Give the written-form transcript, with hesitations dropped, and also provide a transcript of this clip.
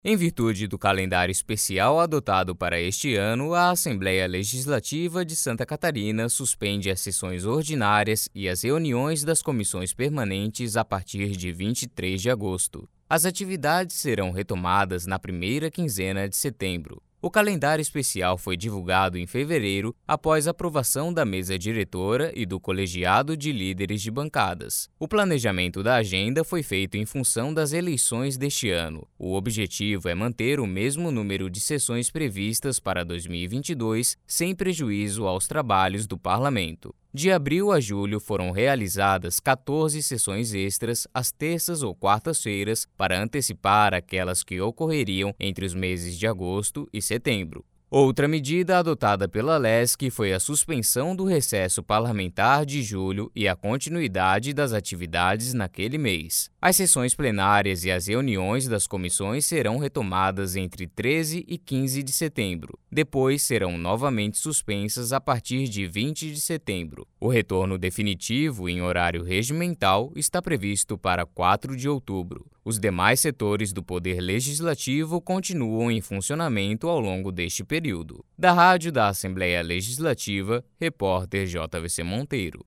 Em virtude do calendário especial adotado para este ano, a Assembleia Legislativa de Santa Catarina suspende as sessões ordinárias e as reuniões das comissões permanentes a partir de 23 de agosto. As atividades serão retomadas na primeira quinzena de setembro. O calendário especial foi divulgado em fevereiro, após a aprovação da mesa diretora e do colegiado de líderes de bancadas. O planejamento da agenda foi feito em função das eleições deste ano. O objetivo é manter o mesmo número de sessões previstas para 2022, sem prejuízo aos trabalhos do parlamento. De abril a julho foram realizadas 14 sessões extras às terças ou quartas-feiras para antecipar aquelas que ocorreriam entre os meses de agosto e setembro. Outra medida adotada pela LESC foi a suspensão do recesso parlamentar de julho e a continuidade das atividades naquele mês. As sessões plenárias e as reuniões das comissões serão retomadas entre 13 e 15 de setembro. Depois serão novamente suspensas a partir de 20 de setembro. O retorno definitivo em horário regimental está previsto para 4 de outubro. Os demais setores do Poder Legislativo continuam em funcionamento ao longo deste período. Da Rádio da Assembleia Legislativa, repórter JVC Monteiro.